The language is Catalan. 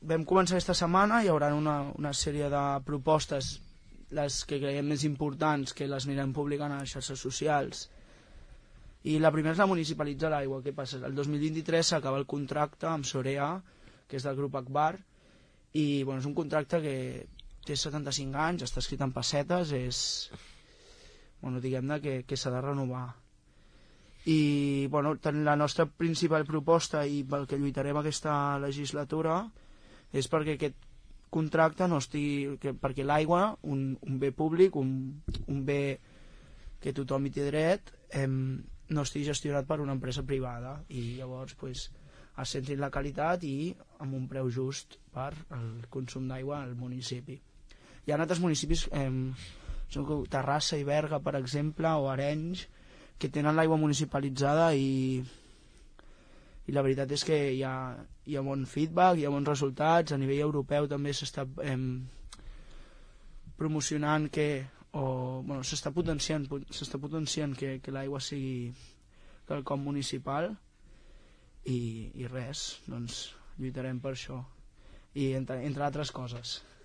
vam començar aquesta setmana, hi haurà una sèrie de propostes, les que creiem més importants, que les anirem publicant a les xarxes socials. I la primera és la municipalitzar l'aigua. Què passa? El 2023 s'acaba el contracte amb Sorea, que és del grup Akbar, i bueno, és un contracte que té 75 anys, està escrit en pessetes, bueno, diguem-ne que s'ha de renovar. I bueno, la nostra principal proposta i pel que lluitarem aquesta legislatura és perquè aquest contracte no estigui, perquè l'aigua, un bé públic, un bé que tothom hi té dret, no estigui gestionat per una empresa privada, i llavors es centri en la qualitat i amb un preu just per al consum d'aigua al municipi. Hi ha altres municipis, Terrassa i Berga, per exemple, o Arenys, que tenen l'aigua municipalitzada i la veritat és que hi ha bon feedback, hi ha bons resultats. A nivell europeu també s'està promocionant s'està potenciant que l'aigua sigui quelcom municipal, i res, doncs lluitarem per això, i entre altres coses.